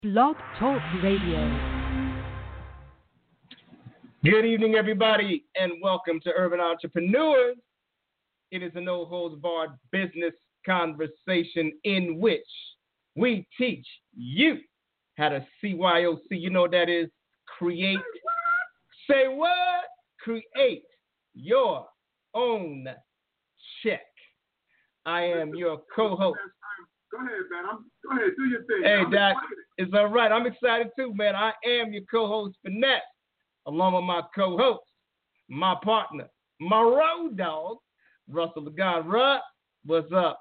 Blog Talk Radio. Good evening, everybody, and welcome to Urban Entrepreneurs. It is a no-holds-barred business conversation in which we teach you how to CYOC. You know what that is? Create. Say what? Create your own check. I am your co-host. Go ahead, man. Go ahead, do your thing. Hey, Doc, it's all right. I'm excited too, man. I am your co-host, Finesse, along with my co-host, my partner, my road dog, Russell the God. Russ, what's up?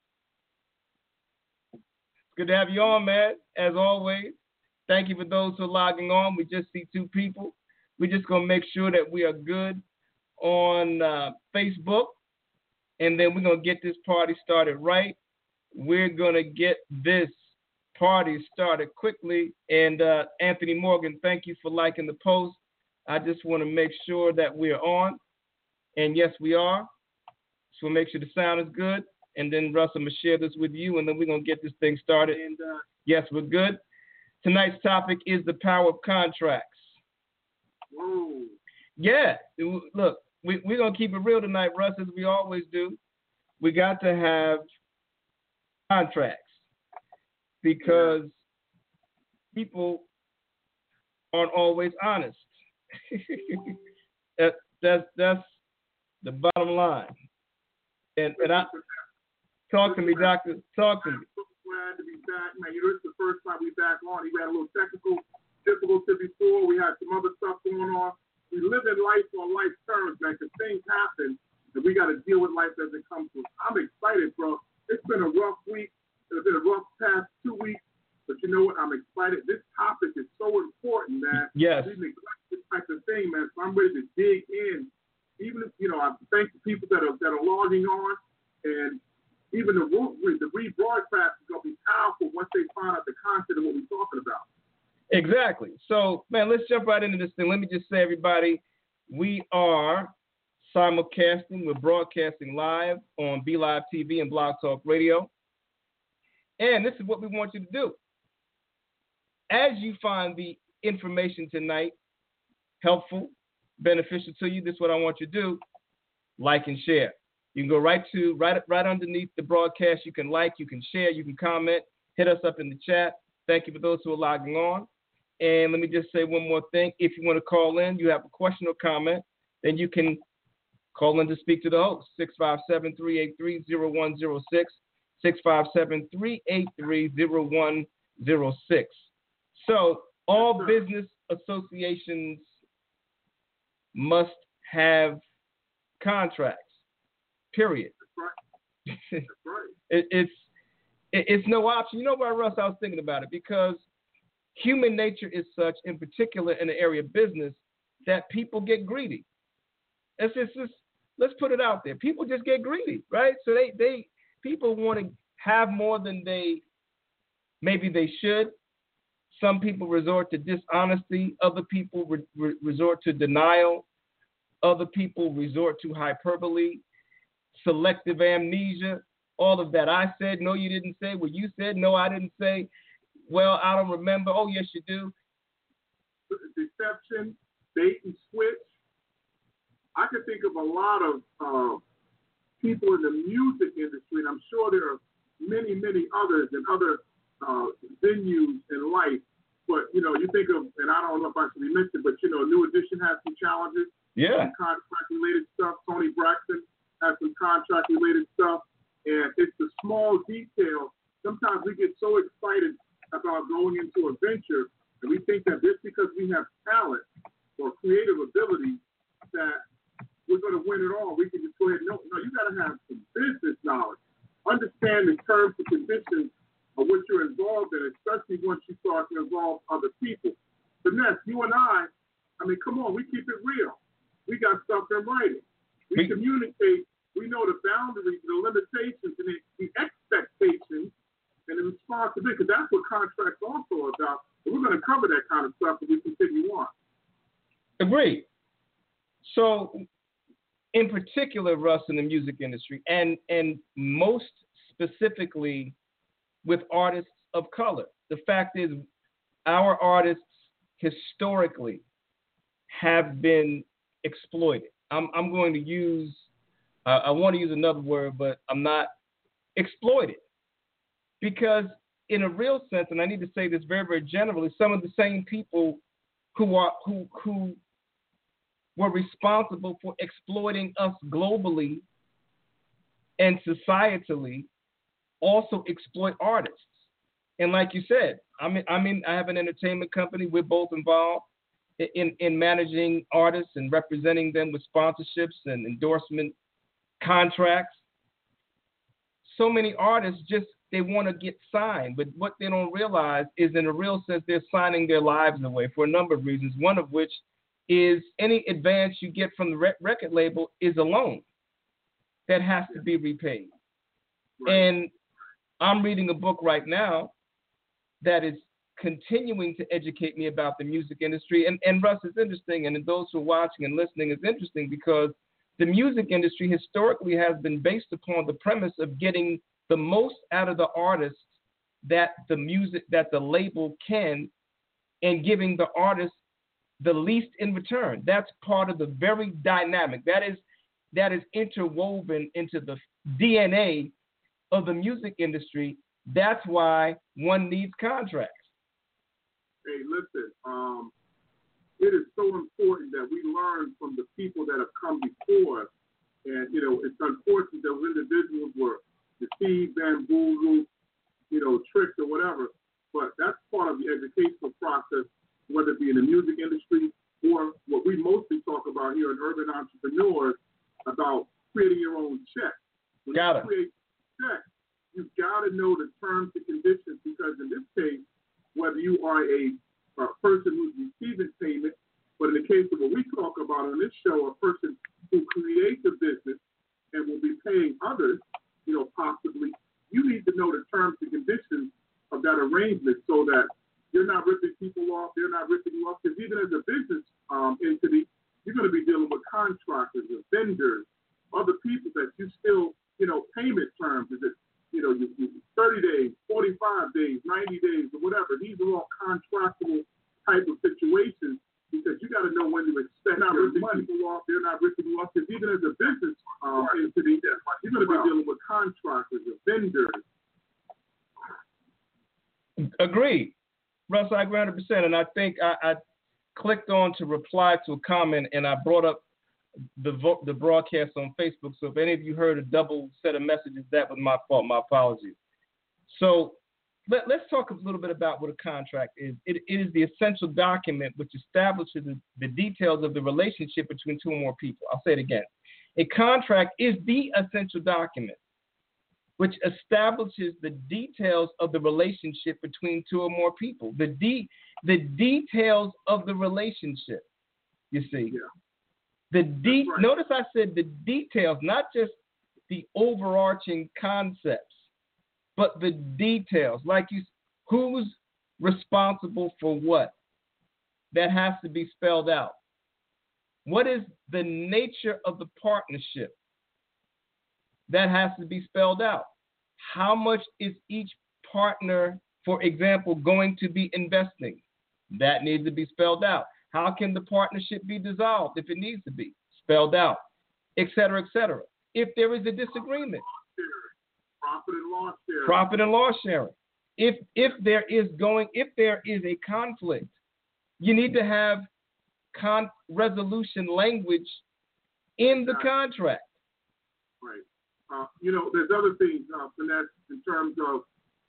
It's good to have you on, man, as always. Thank you for those who are logging on. We just see two people. We're just going to make sure that we are good on Facebook, and then we're going to get this party started right. We're going to get this party started quickly. And Anthony Morgan, thank you for liking the post. I just want to make sure that we're on. And yes, we are. So we'll make sure the sound is good. And then Russ, I'm going to share this with you, and then we're going to get this thing started. And yes, we're good. Tonight's topic is the power of contracts. Whoa. Yeah. Look, we're going to keep it real tonight, Russ, as we always do. We got to have contracts because people aren't always honest. that's the bottom line. And I talk to me, doctor. Talk to me. Glad to be back, man. This is the first time we back on. We had a little technical difficulty before. We had some other stuff going on. We live in life on life terms, man. Because things happen, and we got to deal with life as it comes to us. I'm excited, bro. It's been a rough week. It's been a rough past 2 weeks. But you know what? I'm excited. This topic is so important, man. Yes. We neglect this type of thing, man. So I'm ready to dig in. Even if, I thank the people that are logging on. And even the rebroadcast is going to be powerful once they find out the content of what we're talking about. Exactly. So, man, let's jump right into this thing. Let me just say, everybody, we are simulcasting. We're broadcasting live on BeLive TV and Blog Talk Radio. And this is what we want you to do. As you find the information tonight helpful, beneficial to you, this is what I want you to do. Like and share. You can go right underneath the broadcast. You can like, you can share, you can comment. Hit us up in the chat. Thank you for those who are logging on. And let me just say one more thing. If you want to call in, you have a question or comment, then you can call in to speak to the host, 657-383-0106, 657-383-0106. So all business associations must have contracts, period. That's right. That's right. It's no option. You know why, Russ, I was thinking about it? Because human nature is such, in particular in the area of business, that people get greedy. Let's put it out there. People just get greedy, right? So people want to have more than maybe they should. Some people resort to dishonesty. Other people resort to denial. Other people resort to hyperbole, selective amnesia, all of that. I said, no, you didn't say. Well, you said, no, I didn't say. Well, I don't remember. Oh, yes, you do. Deception, bait and switch. I can think of a lot of people in the music industry, and I'm sure there are many, many others in other venues in life. But, you think of, and I don't know if I should be mentioned, but, New Edition has some challenges. Yeah. Some contract-related stuff. Tony Braxton has some contract-related stuff. And it's the small detail. Sometimes we get so excited about going into a venture, and we think that just because we have talent or creative ability that we're going to win it all. We can just go ahead. No, you got to have some business knowledge. Understand the terms and conditions of what you're involved in, especially once you start to involve other people. Finesse, you and I mean, come on, we keep it real. We got stuff in writing. We communicate. We know the boundaries, the limitations, and the expectations and the responsibility, because that's what contracts also are about. So we're going to cover that kind of stuff as we continue on. Agreed. So, in particular, Russ, in the music industry, and most specifically with artists of color, the fact is our artists historically have been exploited. I'm going to use, I want to use another word, but I'm not, exploited. Because in a real sense, and I need to say this very, very generally, some of the same people who were responsible for exploiting us globally and societally also exploit artists. And like you said, I have an entertainment company. We're both involved in managing artists and representing them with sponsorships and endorsement contracts. So many artists they want to get signed, but what they don't realize is in a real sense, they're signing their lives away for a number of reasons, one of which is any advance you get from the record label is a loan that has to be repaid. Right. And I'm reading a book right now that is continuing to educate me about the music industry. And Russ, it's interesting, and those who are watching and listening, it's interesting because the music industry historically has been based upon the premise of getting the most out of the artist that the label can, and giving the artist the least in return. That's part of the very dynamic. That is interwoven into the DNA of the music industry. That's why one needs contracts. Hey, listen, it is so important that we learn from the people that have come before us. And, it's unfortunate that those individuals were deceived, bamboozled, tricked or whatever. But that's part of the educational process, whether it be in the music industry or what we mostly talk about here in urban entrepreneurs, about creating your own check. When you create a check, you've got to know the terms and conditions, because in this case, whether you are a person who's receiving payment, but in the case of what we talk about on this show, a person who creates a business and will be paying others, possibly, you need to know the terms and conditions of that arrangement so that you're not ripping people off, they're not ripping you off, because even as a business entity, you're going to be dealing with contractors or vendors, other people that you still, payment terms. Is it, you 30 days, 45 days, 90 days, or whatever. These are all contractual type of situations, because you got to know when to expect your money. People off, they're not ripping you off, because even as a business entity, you're going to be dealing with contractors or vendors. Agreed. Russ, I agree 100%. And I think I clicked on to reply to a comment, and I brought up the broadcast on Facebook. So if any of you heard a double set of messages, that was my fault. My apologies. So let's talk a little bit about what a contract is. It is the essential document which establishes the details of the relationship between two or more people. I'll say it again. A contract is the essential document which establishes the details of the relationship between two or more people. The details of the relationship, you see. Yeah. Right. Notice I said the details, not just the overarching concepts, but the details. Like who's responsible for what? That has to be spelled out. What is the nature of the partnership? That has to be spelled out. How much is each partner, for example, going to be investing? That needs to be spelled out. How can the partnership be dissolved if it needs to be? Spelled out, et cetera, et cetera. If there is a disagreement. Profit and loss sharing. Profit and loss sharing. If there is a conflict, you need to have resolution language in the contract. Right. There's other things, Finesse, in terms of,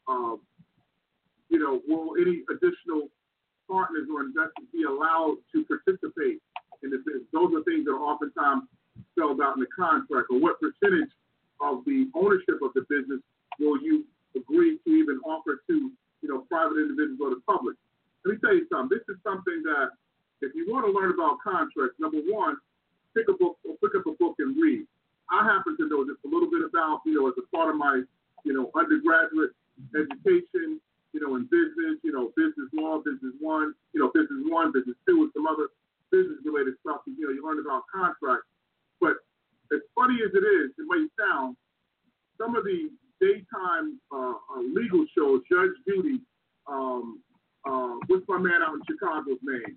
will any additional partners or investors be allowed to participate in the business? Those are things that are oftentimes spelled out in the contract. Or what percentage of the ownership of the business will you agree to even offer to, private individuals or the public? Let me tell you something. This is something that, if you want to learn about contracts, number one, pick up a book and read. I happen to know just a little bit about, as a part of my, undergraduate education, in business, business law, business one, business two, and some other business-related stuff. You learn about contracts. But as funny as it is, it may sound, some of the daytime legal shows, Judge Judy, what's my man out in Chicago's name?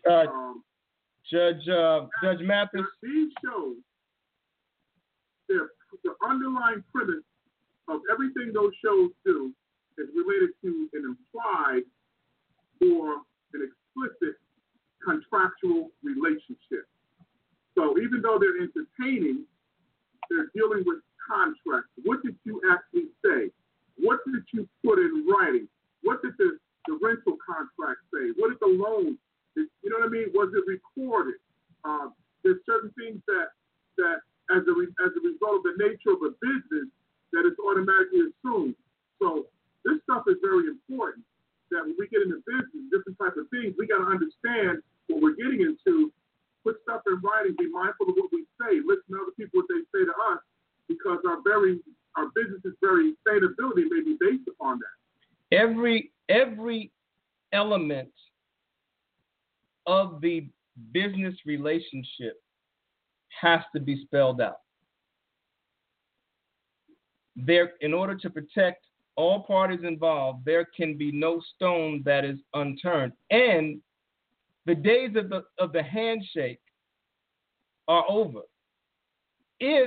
Judge Mathis. These shows, the underlying premise of everything those shows do is related to an implied or an explicit contractual relationship. So even though they're entertaining, they're dealing with contracts. What did you actually say? What did you put in writing? What did the rental contract say? What did the loan? You know what I mean? Was it recorded? There's certain things that as a result of the nature of a business that is automatically assumed. So this stuff is very important. That when we get into business, different types of things, we got to understand what we're getting into. Put stuff in writing. Be mindful of what we say. Listen to other people what they say to us, because our business's very sustainability may be based upon that. Every element of the business relationship has to be spelled out. There, in order to protect all parties involved, there can be no stone that is unturned. And the days of the handshake are over. If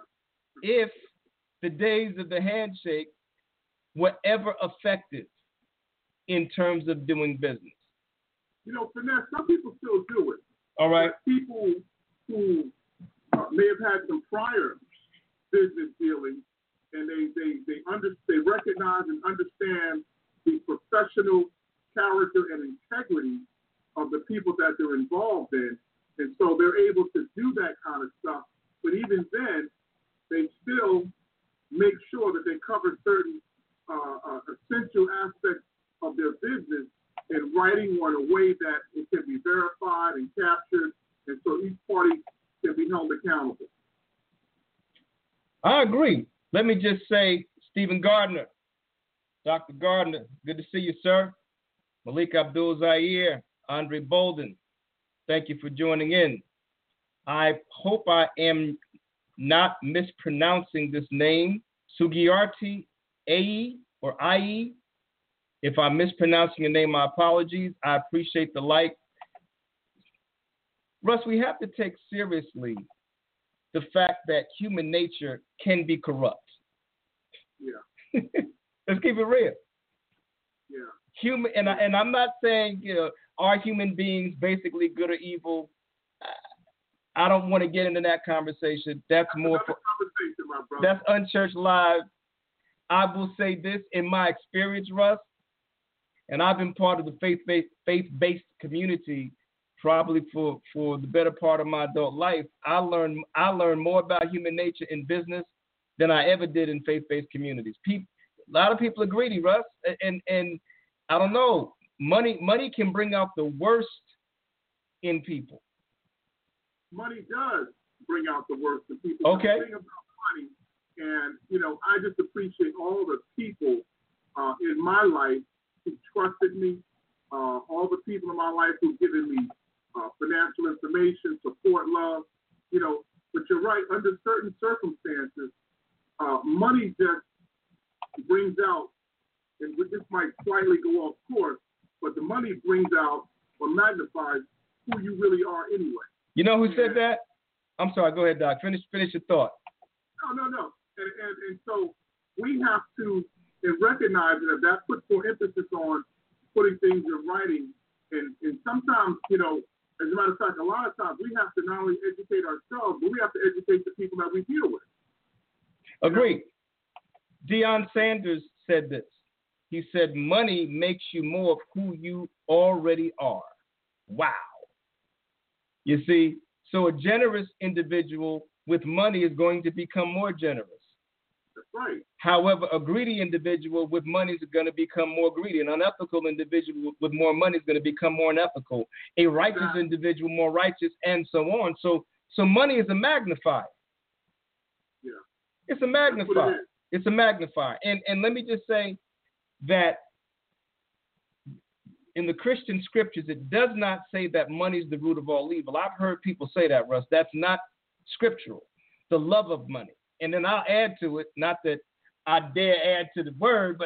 the days of the handshake were ever effective in terms of doing business. You know, Finesse, some people still do it. All right. But people who may have had some prior business dealings, and they recognize and understand the professional character and integrity of the people that they're involved in, and so they're able to do that kind of stuff. But even then, they still make sure that they cover certain essential aspects of their business in writing or in a way that it can be verified and captured, and so each party can be held accountable. I agree. Let me just say, Stephen Gardner, Dr. Gardner, good to see you, sir. Malik Abdul Zaire, Andre Bolden, thank you for joining in. I hope I am not mispronouncing this name, Sugiarti Ae or Ie. If I'm mispronouncing your name, my apologies. I appreciate the like. Russ, we have to take seriously the fact that human nature can be corrupt. Yeah. Let's keep it real. Yeah. And I'm not saying, are human beings basically good or evil? I don't want to get into that conversation. That's more for conversation, my brother. That's Unchurched Live. I will say this in my experience, Russ, and I've been part of the faith-based community probably for the better part of my adult life. I learned more about human nature in business than I ever did in faith-based communities. A lot of people are greedy, Russ, and I don't know. Money can bring out the worst in people. Money does bring out the worst in people. Okay. The thing about money, and I just appreciate all the people in my life who trusted me, all the people in my life who've given me financial information, support, love. But you're right. Under certain circumstances, money just brings out, and this might slightly go off course, but the money brings out or magnifies who you really are anyway. You know who said that? I'm sorry. Go ahead, Doc. Finish your thought. No. And so we have to recognize that puts more emphasis on putting things in writing. And sometimes, as a matter of fact, a lot of times we have to not only educate ourselves, but we have to educate the people that we deal with. Agreed. Deion Sanders said this. He said, money makes you more of who you already are. Wow. You see, so a generous individual with money is going to become more generous. That's right. However, a greedy individual with money is going to become more greedy. An unethical individual with more money is going to become more unethical. A righteous individual more righteous, and so on. So money is a magnifier. Yeah. It's a magnifier. It's a magnifier. And let me just say that in the Christian scriptures, it does not say that money is the root of all evil. I've heard people say that, Russ. That's not scriptural. The love of money. And then I'll add to it, not that I dare add to the word, but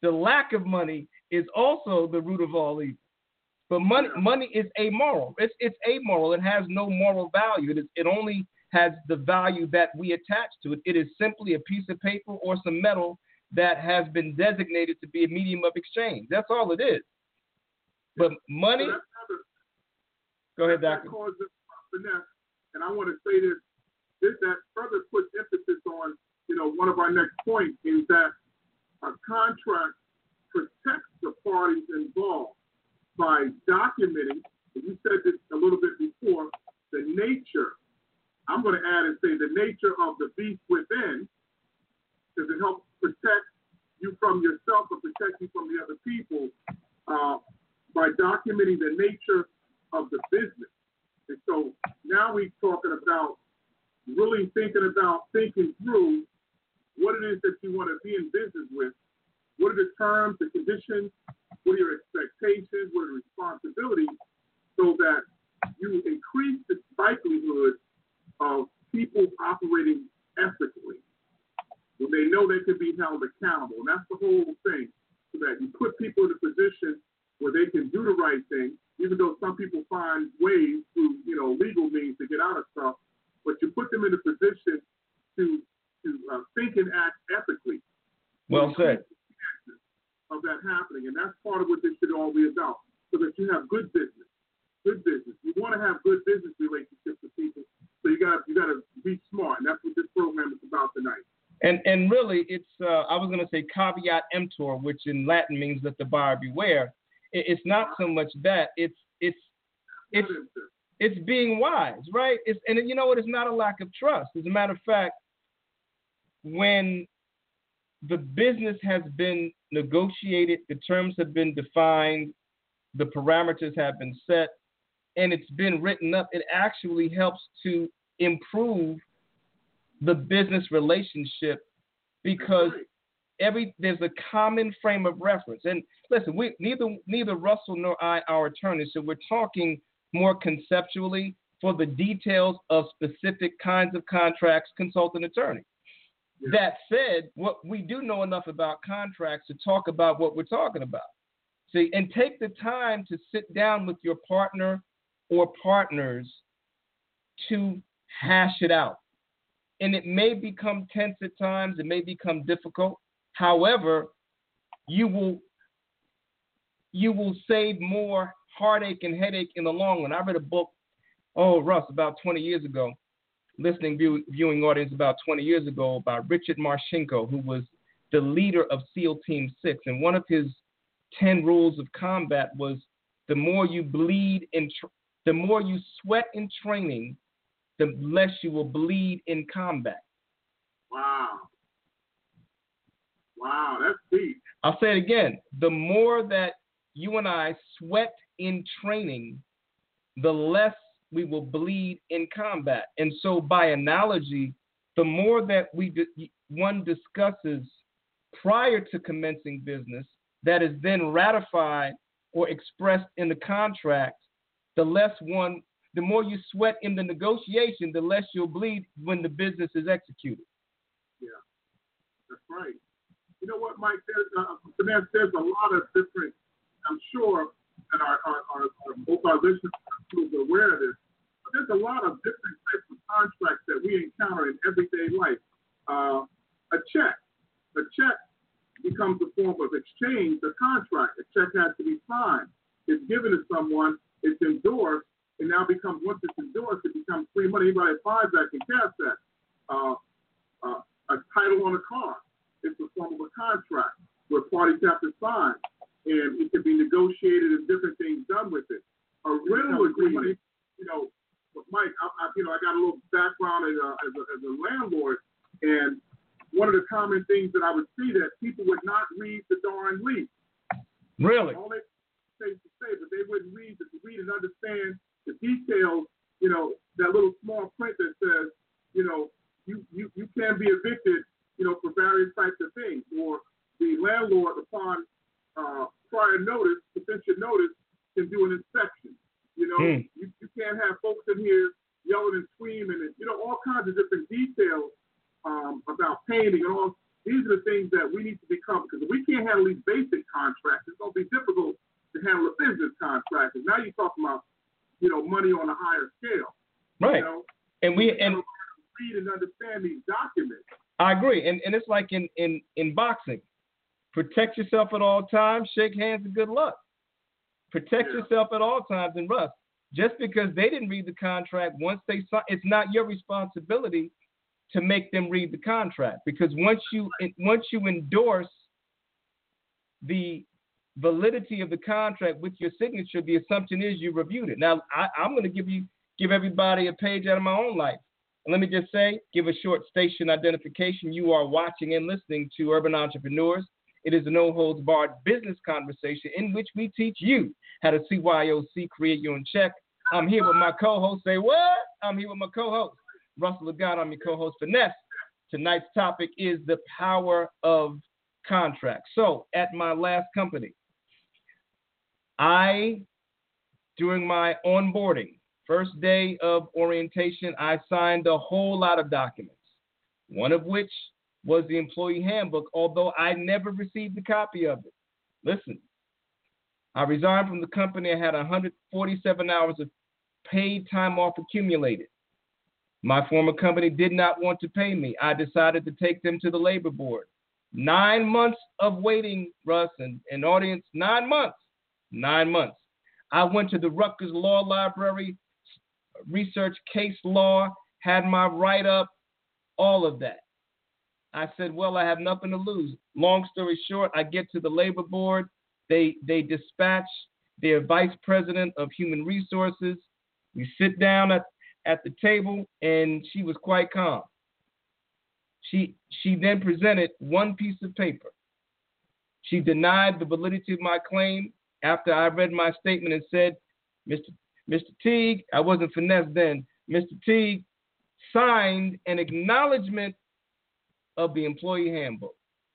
the lack of money is also the root of all evil. But money is amoral. It's amoral. It has no moral value. It only has the value that we attach to it. It is simply a piece of paper or some metal that has been designated to be a medium of exchange. That's all it is. But money. Go ahead, Doctor. That causes finesse, and I want to say this that further puts emphasis on, one of our next points is that a contract protects the parties involved by documenting, and you said this a little bit before, the nature. I'm going to add and say the nature of the beast within, because it helps protect you from yourself and protect you from the other people by documenting the nature of the business. And so now we're talking about really thinking through what it is that you want to be in business with. What are the terms, the conditions, what are your expectations, what are the responsibilities, so that you increase the likelihood of people operating ethically when they know they can be held accountable. And that's the whole thing, so that you put people in a position where they can do the right thing, even though some people find ways through, legal means to get out of stuff, but you put them in a position to think and act ethically. Well said. Of that happening, and that's part of what this should all be about, so that you have good business. Good business. You want to have good business relationships with people, so you got to be smart, and that's what this program is about tonight. And really, it's I was going to say caveat emptor, which in Latin means let the buyer beware. It's not so much that it's being wise, right? And you know what? It's not a lack of trust. As a matter of fact, when the business has been negotiated, the terms have been defined, the parameters have been set, and it's been written up, it actually helps to improve the business relationship, because there's a common frame of reference. And listen, neither Russell nor I are attorneys, so we're talking more conceptually. For the details of specific kinds of contracts, consult an attorney. That said, what we do know enough about contracts to talk about what we're talking about. See, and take the time to sit down with your partner or partners to hash it out. And it may become tense at times. It may become difficult. However, you will save more heartache and headache in the long run. I read a book, Russ, about 20 years ago. Viewing audience about 20 years ago, by Richard Marcinko, who was the leader of SEAL Team 6. And one of his 10 rules of combat was the more you the more you sweat in training, the less you will bleed in combat. Wow, that's deep. I'll say it again. The more that you and I sweat in training, the less we will bleed in combat. And so by analogy, the more that one discusses prior to commencing business that is then ratified or expressed in the contract, the more you sweat in the negotiation, the less you'll bleed when the business is executed. Yeah, that's right. You know what, Mike? There's a lot of different, I'm sure that both our listeners are aware of this, but there's a lot of different types of contracts that we encounter in everyday life. A check becomes a form of exchange, a contract. A check has to be signed. It's given to someone, it's endorsed, and now once it's endorsed, it becomes free money. Anybody that finds that can cash that. A title on a car, it's a form of a contract where parties have to sign, and it can be negotiated and different things done with it. A rental agreement, Mike, I got a little background as a landlord, and one of the common things that I would see that people would not read the darn lease. Really? All they say, but they wouldn't read and understand the details. That little small print that says, you can be evicted, for various types of things, or the landlord upon prior notice, potential notice, can do an inspection. You can't have folks in here yelling and screaming and all kinds of different details about painting and all These are the things that we need to become, because if we can't handle these basic contracts, it's going to be difficult to handle a business contract. And now you're talking about, money on a higher scale. Right. And we read and understand these documents. I agree. And it's like in boxing. Protect yourself at all times, shake hands, and good luck. Protect yourself at all times, and Russ, just because they didn't read the contract, once they sign, it's not your responsibility to make them read the contract, because once you endorse the validity of the contract with your signature, the assumption is you reviewed it. Now, I'm going to give everybody a page out of my own life. And let me just say, give a short station identification. You are watching and listening to Urban Entrepreneurs. It is a no-holds-barred business conversation in which we teach you how to CYOC, create your own check. I'm here with my co-host. Say what? I'm here with my co-host, Russell Legato. I'm your co-host, Finesse. Tonight's topic is the power of contract. So, at my last company, during my onboarding, first day of orientation, I signed a whole lot of documents, one of which was the employee handbook, although I never received a copy of it. Listen, I resigned from the company. I had 147 hours of paid time off accumulated. My former company did not want to pay me. I decided to take them to the labor board. 9 months of waiting, Russ, and audience, 9 months. 9 months. I went to the Rutgers Law Library, research case law, had my write-up, all of that. I said, well, I have nothing to lose. Long story short, I get to the labor board. They dispatch their vice president of human resources. We sit down at the table, and she was quite calm. She then presented one piece of paper. She denied the validity of my claim after I read my statement and said, Mr. Teague, I wasn't Finesse then, Mr. Teague signed an acknowledgement of the employee handbook.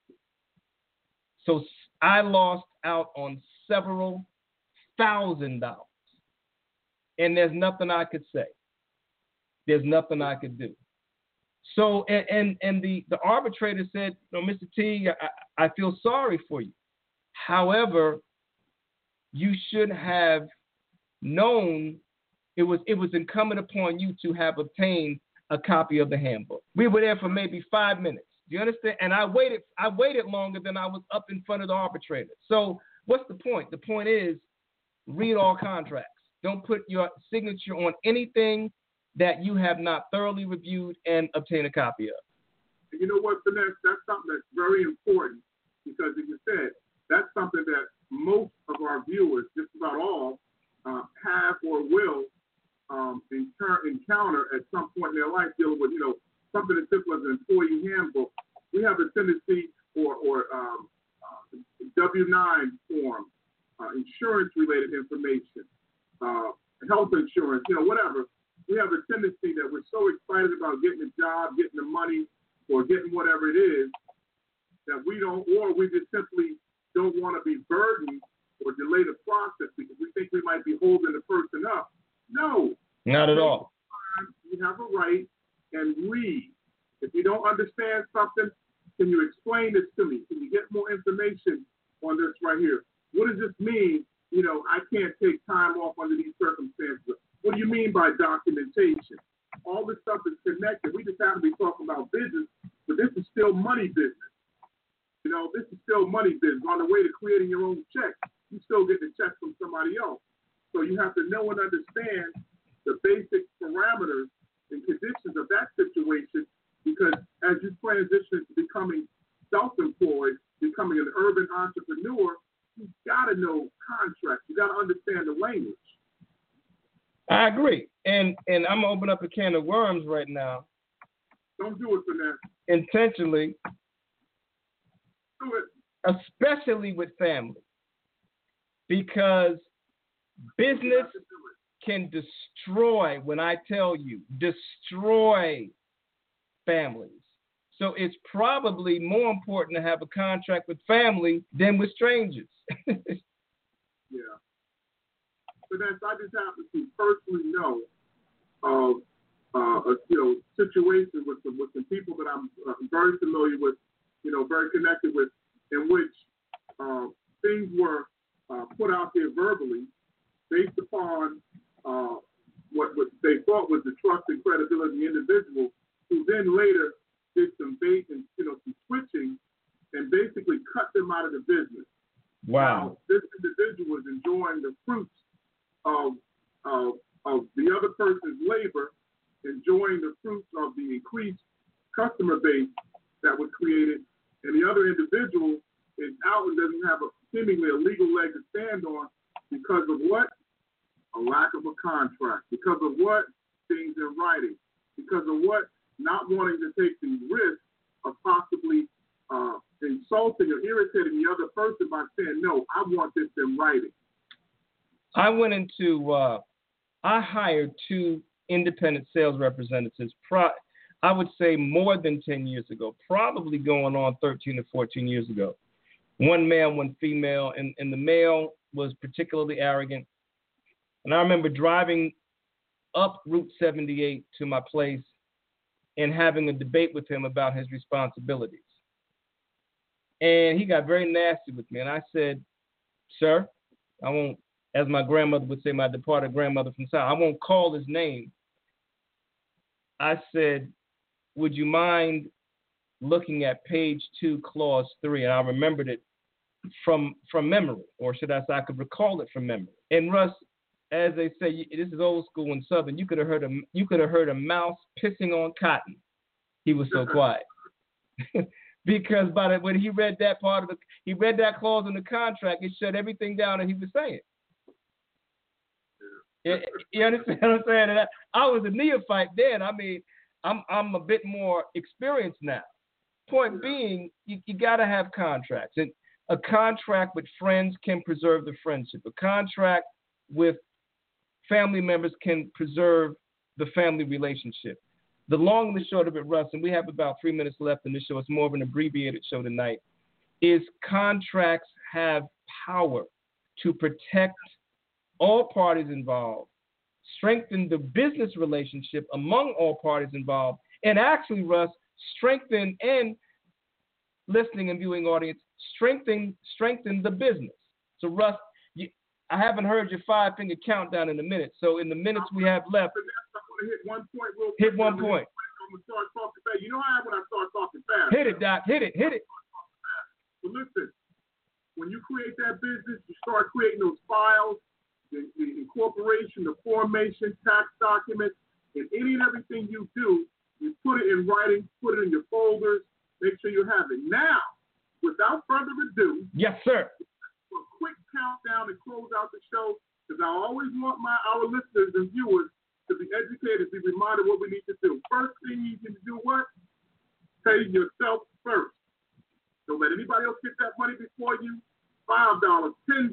So I lost out on several $1,000. And there's nothing I could say. There's nothing I could do. So, and the arbitrator said, no, Mr. Teague, I feel sorry for you. However, you should have known it was incumbent upon you to have obtained a copy of the handbook. We were there for maybe 5 minutes. Do you understand? And I waited longer than I was up in front of the arbitrator. So what's the point? The point is, read all contracts. Don't put your signature on anything that you have not thoroughly reviewed and obtained a copy of. And you know what, Finesse? That's something that's very important, because, as you said, that's something that most of our viewers, just about all, have or will encounter at some point in their life, dealing with, something as simple as an employee handbook. We have a tendency, or W-9 form, insurance-related information, health insurance, whatever. We have a tendency that we're so excited about getting a job, getting the money, or getting whatever it is, that we just simply don't want to be burdened or delay the process because we think we might be holding the person up. No. Not at all. You have a right and read. If you don't understand something, can you explain this to me? Can you get more information on this right here? What does this mean? I can't take time off under these circumstances. What do you mean by documentation? All this stuff is connected. We just happen to be talking about business, but this is still money business. This is still money business. On the way to creating your own check, you still get the check from somebody else. So you have to know and understand the basic parameters and conditions of that situation, because as you transition to becoming self-employed, becoming an urban entrepreneur, you got to know contracts. You got to understand the language. I agree. And I'm going to open up a can of worms right now. Don't do it, Finesse. Intentionally. Do it. Especially with family. Because business can destroy, when I tell you, destroy families. So it's probably more important to have a contract with family than with strangers. Yeah. But I just happen to personally know of a situation with some people that I'm very familiar with, very connected with, in which things were put out there verbally based upon what they thought was the trust and credibility of the individual, who then later did some bait and some switching and basically cut them out of the business. Wow. Now, this individual was enjoying the fruits of the other person's labor, enjoying the fruits of the increased customer base that was created, and the other individual is out and doesn't have seemingly a legal leg to stand on because of what? A lack of a contract. Because of what? Things in writing. Because of what? Not wanting to take the risk of possibly insulting or irritating the other person by saying, no, I want this in writing. I hired 2 independent sales representatives, I would say more than 10 years ago, probably going on 13 or 14 years ago. One male, one female, and the male was particularly arrogant. And I remember driving up Route 78 to my place and having a debate with him about his responsibilities. And he got very nasty with me. And I said, sir, I won't, as my grandmother would say, my departed grandmother from South, I won't call his name. I said, would you mind looking at page 2, clause 3? And I remembered it from memory, or should I say I could recall it from memory. And Russ, as they say, this is old school in Southern, you could have heard a mouse pissing on cotton. He was so quiet. Because when he read that clause in the contract, it shut everything down that he was saying. You understand what I'm saying? And I was a neophyte then. I mean, I'm a bit more experienced now. Point being, you got to have contracts. And a contract with friends can preserve the friendship. A contract with family members can preserve the family relationship. The long and the short of it, Russ, and we have about 3 minutes left in this show. It's more of an abbreviated show tonight, is contracts have power to protect all parties involved, strengthen the business relationship among all parties involved, and actually, Russ, strengthen and listening and viewing audience, strengthen the business. So, Russ, I haven't heard your 5-finger countdown in a minute. So, in the minutes we have left, hit one point real quick. Hit one point. I'm going to start talking fast. You know how when I start talking fast. Hit it, Doc. Hit it. But listen, when you create that business, you start creating those files, the incorporation, the formation, tax documents, and any and everything you do, you put it in writing, put it in your folders, make sure you have it. Now, without further ado. Yes, sir. A quick countdown to close out the show, because I always want our listeners and viewers to be educated, be reminded what we need to do. First thing you need to do what? Pay yourself first. Don't let anybody else get that money before you. $5, $10, $15, 10%.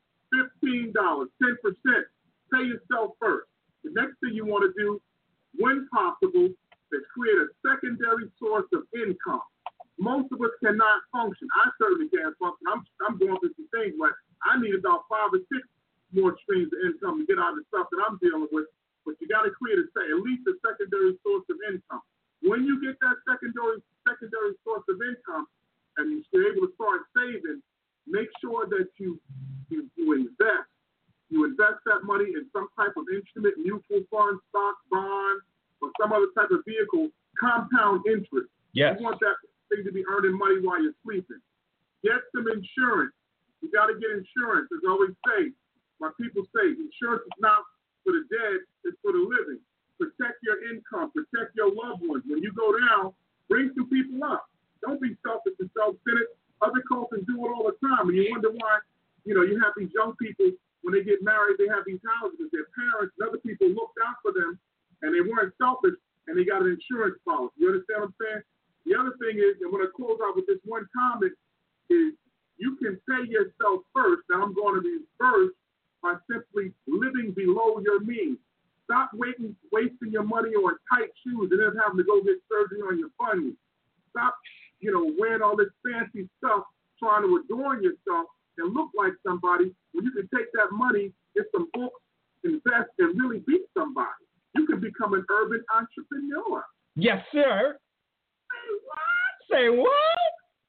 Pay yourself first. The next thing you want to do, when possible, is create a secondary source of income. Most of us cannot function. I certainly can't function. I'm going through some things, but I need about 5 or 6 more streams of income to get out of the stuff that I'm dealing with. But you got to create at least a secondary source of income. When you get that secondary source of income and you're able to start saving, make sure that you invest. You invest that money in some type of instrument, mutual fund, stock, bond, or some other type of vehicle, compound interest. Yes. You want that thing to be earning money while you're sleeping. Get some insurance. You got to get insurance. As I always say, my people say, insurance is not for the dead, it's for the living. Protect your income, protect your loved ones. When you go down, bring some people up. Don't be selfish and self-centered. Other cultures do it all the time, and you wonder why. You have these young people, when they get married, they have these houses with their parents and other people looked out for them, and they weren't selfish, and they got an insurance policy. You understand what I'm saying? The other thing is, and when I close out with this one comment, is you can pay yourself first. Now I'm going to be first by simply living below your means. Stop wasting your money on tight shoes and then having to go get surgery on your bunions. Stop, wearing all this fancy stuff, trying to adorn yourself and look like somebody when you can take that money, get some books, invest, and really be somebody. You can become an urban entrepreneur. Yes, sir. Say what? Say what?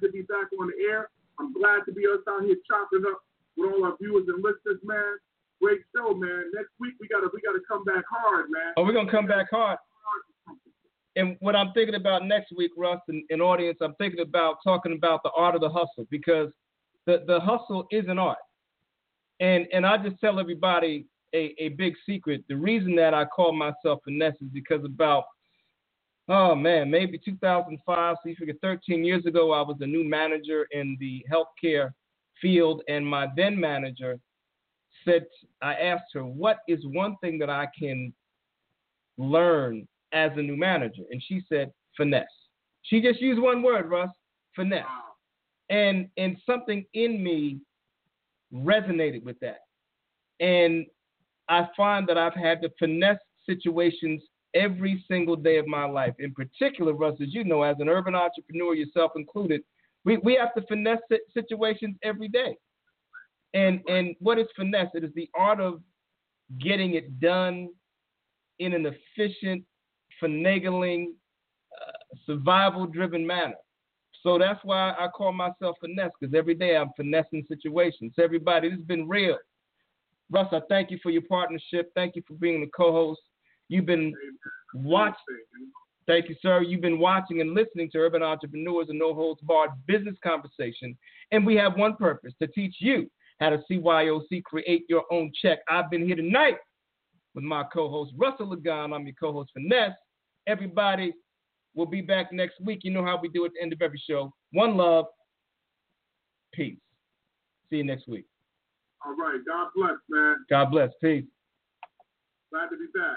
glad to be back on the air. I'm glad to be us out here chopping up with all our viewers and listeners, man. Great show, man. Next week we gotta come back hard, man. Oh, we're gonna come back hard. And what I'm thinking about next week, Russ, and audience, I'm thinking about talking about the art of the hustle, because the hustle is an art. And I just tell everybody a big secret. The reason that I call myself Finesse is because about, maybe 2005, so you figure 13 years ago, I was a new manager in the healthcare field, and my then manager said, I asked her, what is one thing that I can learn as a new manager? And she said, finesse. She just used one word, Russ, finesse. And something in me resonated with that. And I find that I've had to finesse situations every single day of my life. In particular, Russ, as you know, as an urban entrepreneur, yourself included, we have to finesse situations every day. And what is finesse? It is the art of getting it done in an efficient, finagling, survival-driven manner. So that's why I call myself Finesse, because every day I'm finessing situations. So everybody, this has been real. Russ, I thank you for your partnership. Thank you for being the co-host. You've been watching. Thank you, sir. You've been watching and listening to Urban Entrepreneurs and No Holds Barred Business Conversation. And we have one purpose, to teach you how to CYOC, create your own check. I've been here tonight with my co-host, Russell Lagan. I'm your co-host, Finesse. Everybody, we'll be back next week. You know how we do at the end of every show. One love. Peace. See you next week. All right. God bless, man. God bless. Peace. Glad to be back.